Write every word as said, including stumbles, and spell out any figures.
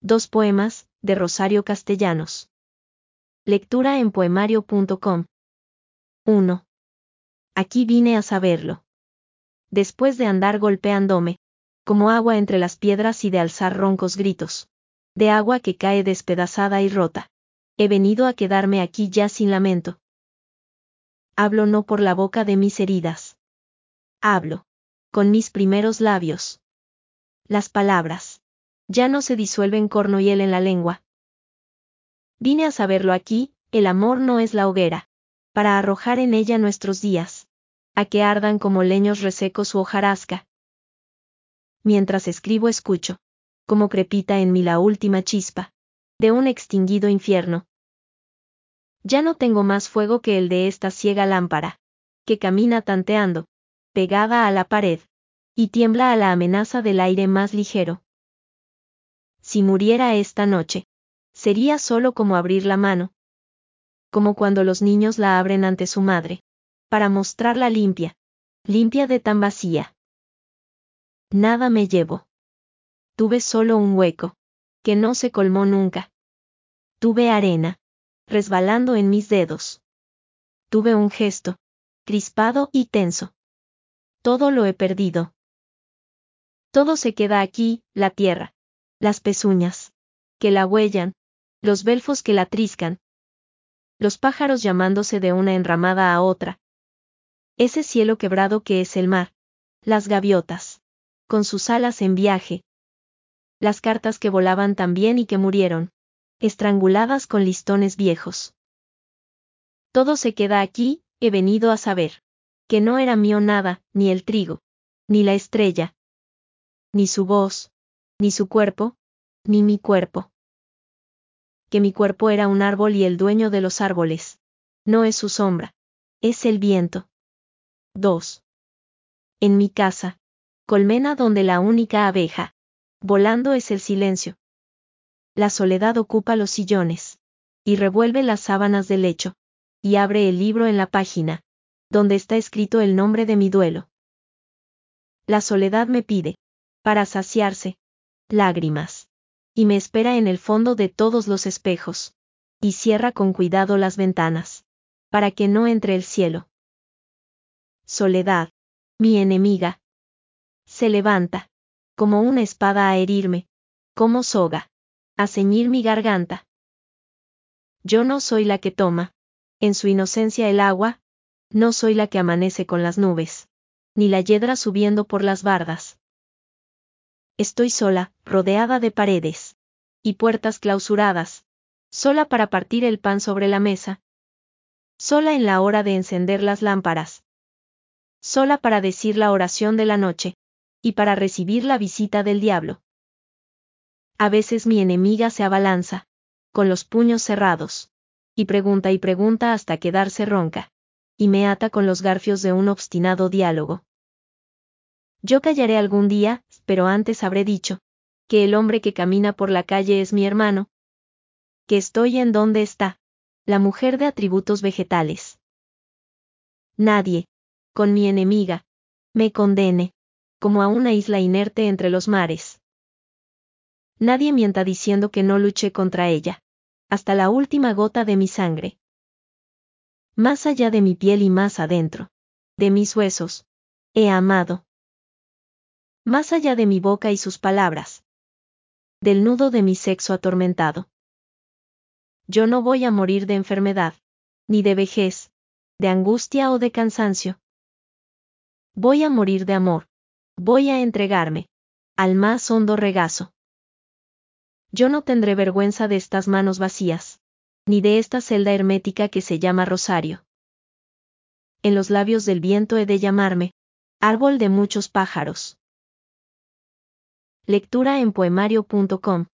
Dos poemas, de Rosario Castellanos. Lectura en poemario punto com. uno. Aquí vine a saberlo. Después de andar golpeándome, como agua entre las piedras y de alzar roncos gritos, de agua que cae despedazada y rota, he venido a quedarme aquí ya sin lamento. Hablo no por la boca de mis heridas. Hablo con mis primeros labios. Las palabras ya no se disuelven corno y hiel en la lengua. Vine a saberlo aquí, el amor no es la hoguera, para arrojar en ella nuestros días, a que ardan como leños resecos su hojarasca. Mientras escribo escucho, como crepita en mí la última chispa, de un extinguido infierno. Ya no tengo más fuego que el de esta ciega lámpara, que camina tanteando, pegada a la pared, y tiembla a la amenaza del aire más ligero. Si muriera esta noche, sería solo como abrir la mano, como cuando los niños la abren ante su madre, para mostrarla limpia, limpia de tan vacía. Nada me llevo. Tuve solo un hueco, que no se colmó nunca. Tuve arena, resbalando en mis dedos. Tuve un gesto, crispado y tenso. Todo lo he perdido. Todo se queda aquí, la tierra, las pezuñas, que la huellan, los belfos que la triscan, los pájaros llamándose de una enramada a otra. Ese cielo quebrado que es el mar, las gaviotas, con sus alas en viaje. Las cartas que volaban también y que murieron, estranguladas con listones viejos. Todo se queda aquí, he venido a saber, que no era mío nada, ni el trigo, ni la estrella, ni su voz, ni su cuerpo, ni mi cuerpo. Que mi cuerpo era un árbol y el dueño de los árboles. No es su sombra, es el viento. dos. En mi casa, colmena donde la única abeja, volando es el silencio. La soledad ocupa los sillones, y revuelve las sábanas del lecho, y abre el libro en la página, donde está escrito el nombre de mi duelo. La soledad me pide, para saciarse, lágrimas, y me espera en el fondo de todos los espejos, y cierra con cuidado las ventanas, para que no entre el cielo. Soledad, mi enemiga, se levanta, como una espada a herirme, como soga, a ceñir mi garganta. Yo no soy la que toma, en su inocencia el agua, no soy la que amanece con las nubes, ni la hiedra subiendo por las bardas. Estoy sola, rodeada de paredes y puertas clausuradas, sola para partir el pan sobre la mesa, sola en la hora de encender las lámparas, sola para decir la oración de la noche, y para recibir la visita del diablo. A veces mi enemiga se abalanza, con los puños cerrados, y pregunta y pregunta hasta quedarse ronca, y me ata con los garfios de un obstinado diálogo. Yo callaré algún día, pero antes habré dicho, que el hombre que camina por la calle es mi hermano, que estoy en donde está, la mujer de atributos vegetales. Nadie, con mi enemiga, me condene, como a una isla inerte entre los mares. Nadie mienta diciendo que no luché contra ella, hasta la última gota de mi sangre. Más allá de mi piel y más adentro, de mis huesos, he amado. Más allá de mi boca y sus palabras, del nudo de mi sexo atormentado. Yo no voy a morir de enfermedad, ni de vejez, de angustia o de cansancio. Voy a morir de amor, voy a entregarme al más hondo regazo. Yo no tendré vergüenza de estas manos vacías, ni de esta celda hermética que se llama rosario. En los labios del viento he de llamarme, árbol de muchos pájaros. Lectura en poemario punto com.